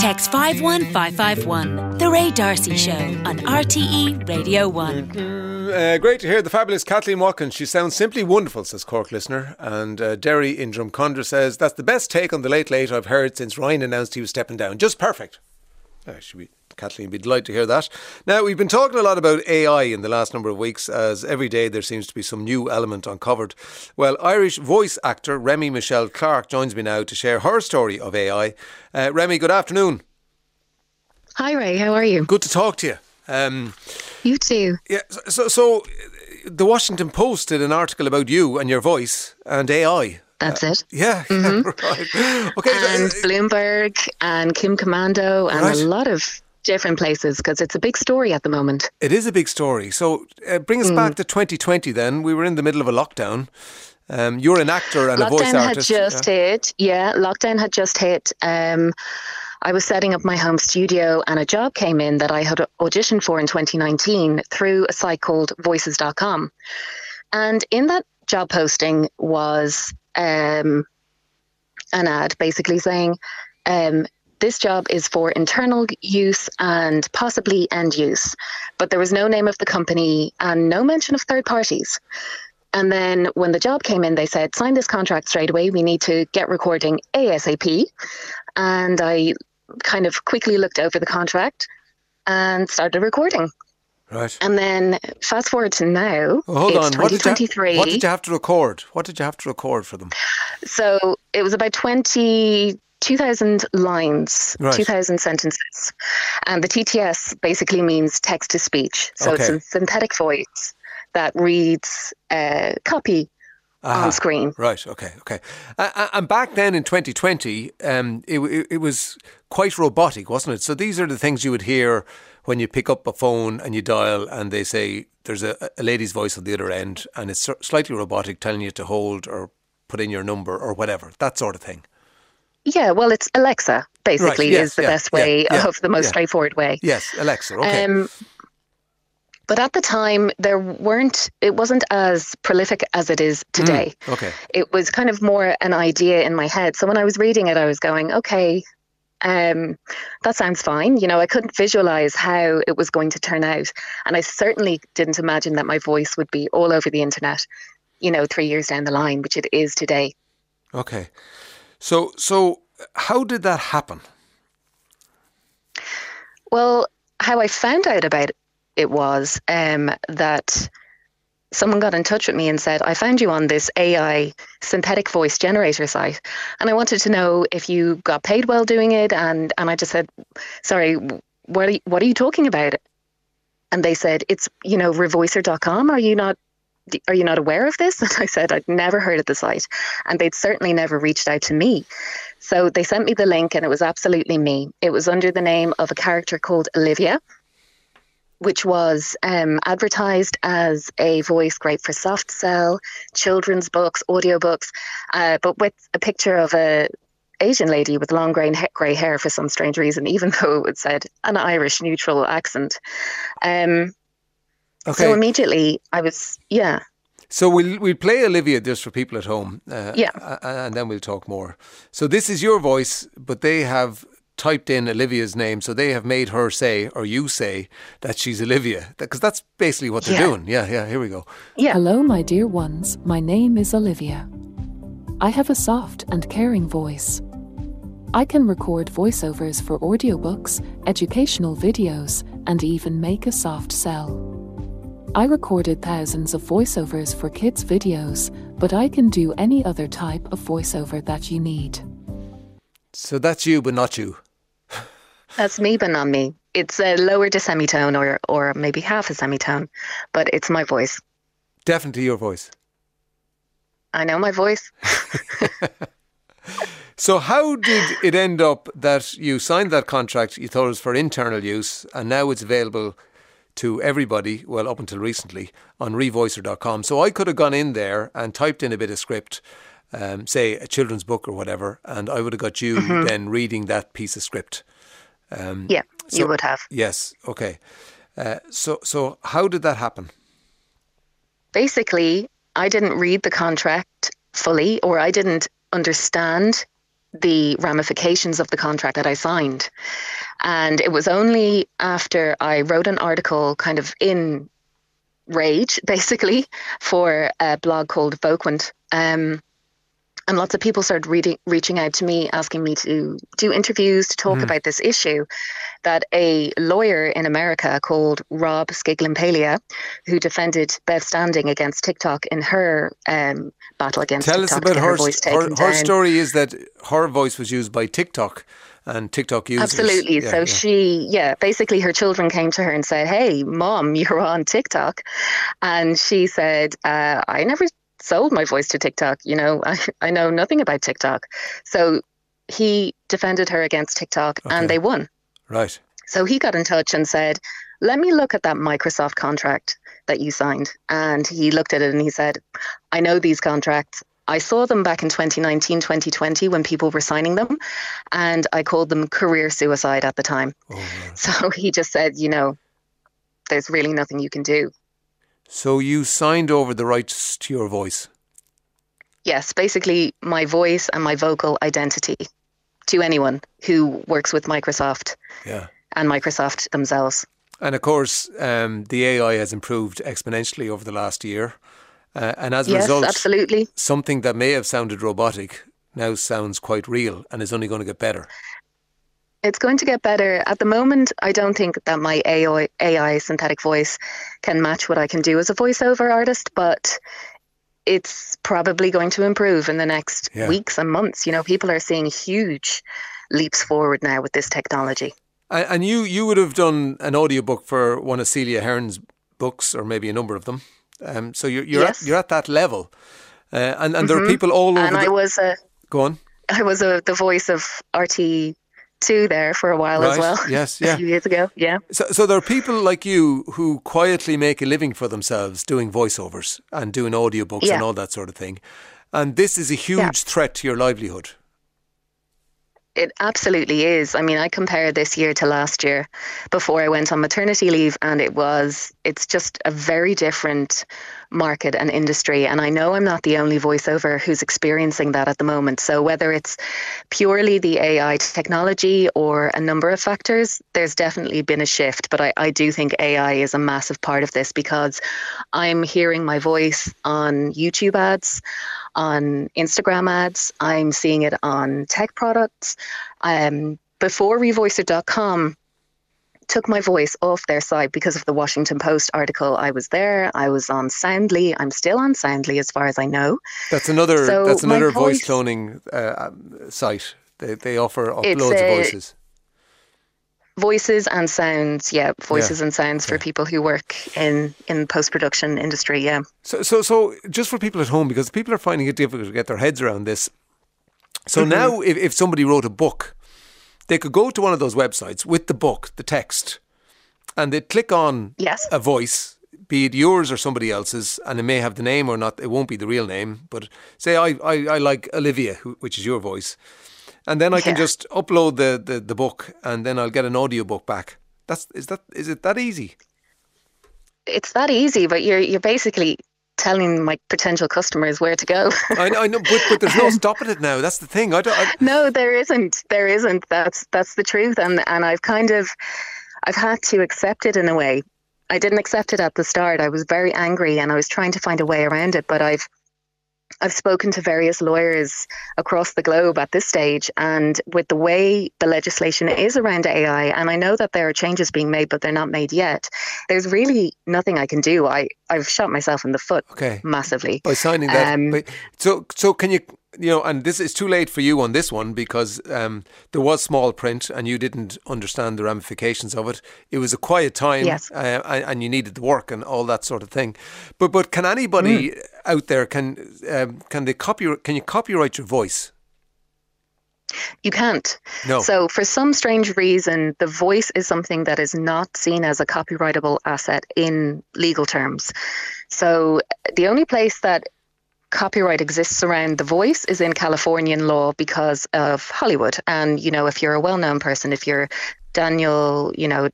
Text 51551. The Ray D'Arcy Show on RTE Radio 1. Great to hear the fabulous Kathleen Watkins. She sounds simply wonderful, says Cork listener. And Derry in Drumcondra says, that's the best take on the Late Late I've heard since Ryan announced he was stepping down. Just perfect. Kathleen would be delighted to hear that. Now, we've been talking a lot about AI in the last number of weeks, as every day there seems to be some new element uncovered. Well, Irish voice actor Remy Michelle Clark joins me now to share her story of AI. Remy, good afternoon. Hi Ray, how are you? Good to talk to you. You too. Yeah. So the Washington Post did an article about you and your voice and AI. That's it. Yeah. Mm-hmm. Right. Okay. And Bloomberg and Kim Commando and a lot of different places, because it's a big story at the moment. It is a big story. So bring us back to 2020 then. We were in the middle of a lockdown. You're an actor and a voice artist. Lockdown had just hit. I was setting up my home studio and a job came in that I had auditioned for in 2019 through a site called voices.com. And in that job posting was an ad basically saying, this job is for internal use and possibly end use. But there was no name of the company and no mention of third parties. And then when the job came in, they said, sign this contract straight away. We need to get recording ASAP. And I kind of quickly looked over the contract and started recording. Right. And then fast forward to now, hold on. 2023. What did you have to record? What did you have to record for them? So it was about 2,000 lines, right. 2,000 sentences. And the TTS basically means text to speech. So it's a synthetic voice that reads copy on screen. Right, okay. And back then in 2020, it was quite robotic, wasn't it? So these are the things you would hear when you pick up a phone and you dial and they say there's a lady's voice on the other end and it's slightly robotic telling you to hold or put in your number or whatever, that sort of thing. Yeah, well, it's Alexa, basically, right, is the best way, of the most straightforward way. Yes, Alexa, okay. But at the time, it wasn't as prolific as it is today. Okay. It was kind of more an idea in my head. So when I was reading it, I was going, okay, that sounds fine. You know, I couldn't visualize how it was going to turn out. And I certainly didn't imagine that my voice would be all over the internet, 3 years down the line, which it is today. Okay. So how did that happen? Well, how I found out about it was that someone got in touch with me and said, I found you on this AI synthetic voice generator site. And I wanted to know if you got paid well doing it. And I just said, sorry, what are you talking about? And they said, it's, revoicer.com. Are you not aware of this? And I said, I'd never heard of the site. And they'd certainly never reached out to me. So they sent me the link and it was absolutely me. It was under the name of a character called Olivia, which was advertised as a voice great for soft sell, children's books, audiobooks, but with a picture of a Asian lady with long grey hair for some strange reason, even though it said an Irish neutral accent. So immediately I was, So we'll play Olivia just for people at home, and then we'll talk more. So this is your voice, but they have typed in Olivia's name, so they have made her say, or you say, that she's Olivia, because that's basically what they're doing. Yeah, here we go. Yeah. Hello, my dear ones. My name is Olivia. I have a soft and caring voice. I can record voiceovers for audiobooks, educational videos, and even make a soft sell. I recorded thousands of voiceovers for kids' videos, but I can do any other type of voiceover that you need. So that's you, but not you. That's me, but not me. It's a lower to semitone or maybe half a semitone, but it's my voice. Definitely your voice. I know my voice. So how did it end up that you signed that contract, you thought it was for internal use, and now it's available to everybody, well, up until recently, on revoicer.com. So I could have gone in there and typed in a bit of script, say a children's book or whatever, and I would have got you then reading that piece of script. You would have. Yes, okay. So how did that happen? Basically, I didn't read the contract fully, or I didn't understand the ramifications of the contract that I signed. And it was only after I wrote an article kind of in rage, basically, for a blog called Voquent. And lots of people started reaching out to me, asking me to do interviews, to talk about this issue, that a lawyer in America called Rob Skiglin-Palia, who defended Bev Standing against TikTok in her battle against Tell TikTok. us about her voice taken her down. story is that her voice was used by TikTok and TikTok users. Absolutely. Yeah, so yeah. she, basically her children came to her and said, "Hey, Mom, you're on TikTok." And she said, I never sold my voice to TikTok. I know nothing about TikTok. So he defended her against TikTok and they won. Right. So he got in touch and said, "Let me look at that Microsoft contract that you signed." And he looked at it and he said, "I know these contracts. I saw them back in 2019, 2020 when people were signing them, and I called them career suicide at the time." Oh, right. So he just said, there's really nothing you can do. So you signed over the rights to your voice. Yes, basically my voice and my vocal identity to anyone who works with Microsoft and Microsoft themselves. And of course, the AI has improved exponentially over the last year. And as a result, absolutely. something that may have sounded robotic now sounds quite real and is only going to get better. It's going to get better. At the moment, I don't think that my AI synthetic voice can match what I can do as a voiceover artist, but it's probably going to improve in the next weeks and months. People are seeing huge leaps forward now with this technology. And you would have done an audiobook for one of Celia Hearn's books, or maybe a number of them. So you're at that level. And there are people all over. And I was Go on. I was the voice of RT2 there for a while as well. Yes, a few years ago, yeah. So there are people like you who quietly make a living for themselves doing voiceovers and doing audiobooks and all that sort of thing. And this is a huge threat to your livelihood. It absolutely is. I mean, I compare this year to last year before I went on maternity leave, and it's just a very different market and industry. And I know I'm not the only voiceover who's experiencing that at the moment. So whether it's purely the AI technology or a number of factors, there's definitely been a shift. But I do think AI is a massive part of this, because I'm hearing my voice on YouTube ads, on Instagram ads. I'm seeing it on tech products. Before Revoicer.com took my voice off their site because of the Washington Post article, I was there. I was on Soundly. I'm still on Soundly as far as I know. That's another voice cloning site. They offer loads of voices. Voices and sounds, voices and sounds for people who work in post-production industry, So just for people at home, because people are finding it difficult to get their heads around this. So now if somebody wrote a book, they could go to one of those websites with the book, the text, and they'd click on a voice, be it yours or somebody else's, and it may have the name or not, it won't be the real name, but say I like Olivia, which is your voice. And then I can just upload the book, and then I'll get an audiobook back. Is it that easy? It's that easy, but you're basically telling my potential customers where to go. I know, but there's no stopping it now. That's the thing. No, there isn't. There isn't. That's the truth. And I've had to accept it in a way. I didn't accept it at the start. I was very angry, and I was trying to find a way around it. But I've spoken to various lawyers across the globe at this stage, and with the way the legislation is around AI, and I know that there are changes being made, but they're not made yet, there's really nothing I can do. I've shot myself in the foot massively. By signing that. So can you, and this is too late for you on this one, because there was small print and you didn't understand the ramifications of it. It was a quiet time, and you needed the work and all that sort of thing. But can anybody out there, can you copyright your voice? You can't. No. So for some strange reason, the voice is something that is not seen as a copyrightable asset in legal terms. So the only place that copyright exists around the voice is in Californian law because of Hollywood. And, if you're a well-known person, if you're Daniel,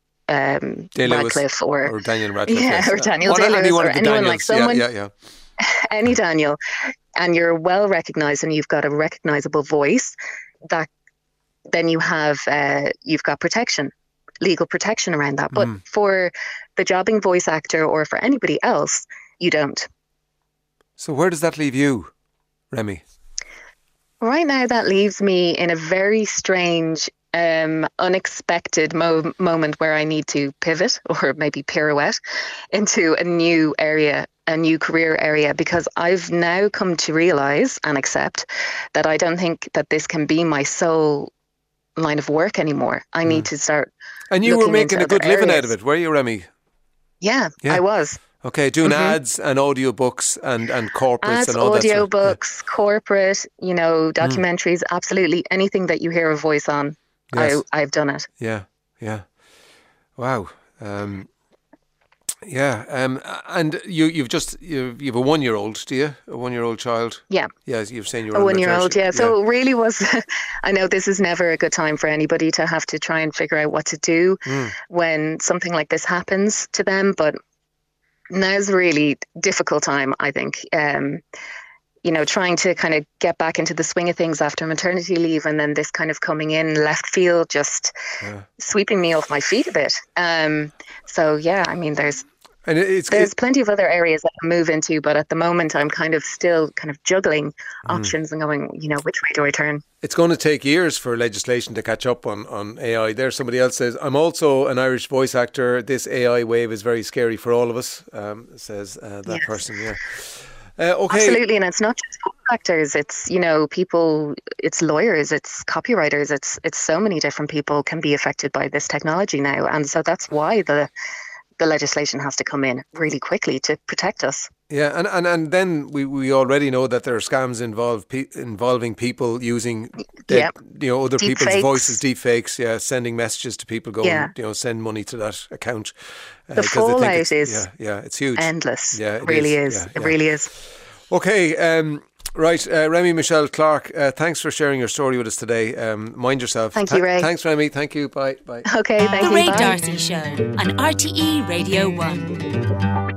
Radcliffe or Daniel Radcliffe. Yeah, or Daniel Day-Lewis or anyone like someone. Yeah. Any Daniel, and you're well recognized and you've got a recognizable voice, that then you've got protection, legal protection around that. But for the jobbing voice actor or for anybody else, you don't. So where does that leave you, Remi? Right now, that leaves me in a very strange, unexpected moment where I need to pivot or maybe pirouette into a new area, a new career area, because I've now come to realise and accept that I don't think that this can be my sole line of work anymore. I need to start. And you were making a good living out of it, were you, Remi? Yeah, I was. Okay, doing ads and audiobooks and corporates ads, and all that stuff. Audiobooks, corporate, documentaries, absolutely anything that you hear a voice on, yes. I've done it. Yeah. Wow. And you've a 1-year-old, do you? A 1-year-old child? Yeah. Yeah, you're saying you're a 1-year-old, yeah. So it really was, I know this is never a good time for anybody to have to try and figure out what to do when something like this happens to them, but now's a really difficult time, I think. Trying to kind of get back into the swing of things after maternity leave, and then this kind of coming in left field, just sweeping me off my feet a bit. There's plenty of other areas that I can move into, but at the moment I'm still juggling options and going, which way do I turn? It's going to take years for legislation to catch up on AI. There, somebody else says, I'm also an Irish voice actor. This AI wave is very scary for all of us, says that person, yeah. Okay. Absolutely, and it's not just voice actors. It's people. It's lawyers. It's copywriters. It's so many different people can be affected by this technology now, and so that's why the legislation has to come in really quickly to protect us. Yeah, and then we already know that there are scams involving people using other people's voices, deepfakes, sending messages to people going, send money to that account. The fallout is it's huge. Endless. Yeah, it really is. Yeah, it really is. Okay, right, Remi Michelle Clark, thanks for sharing your story with us today. Mind yourself. Thank you, Ray. Thanks, Remi. Thank you. Bye. Okay, thank you. The Ray Bye. D'Arcy Show on RTE Radio 1.